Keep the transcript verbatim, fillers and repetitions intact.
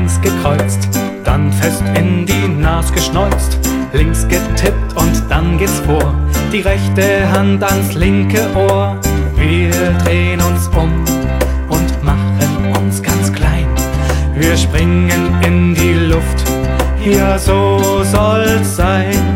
links gekreuzt, dann fest in die Nas geschneuzt, links getippt und dann geht's vor, die rechte Hand ans linke Ohr. Wir drehen uns um und machen uns ganz klein. Wir springen in die Luft, ja so soll's sein.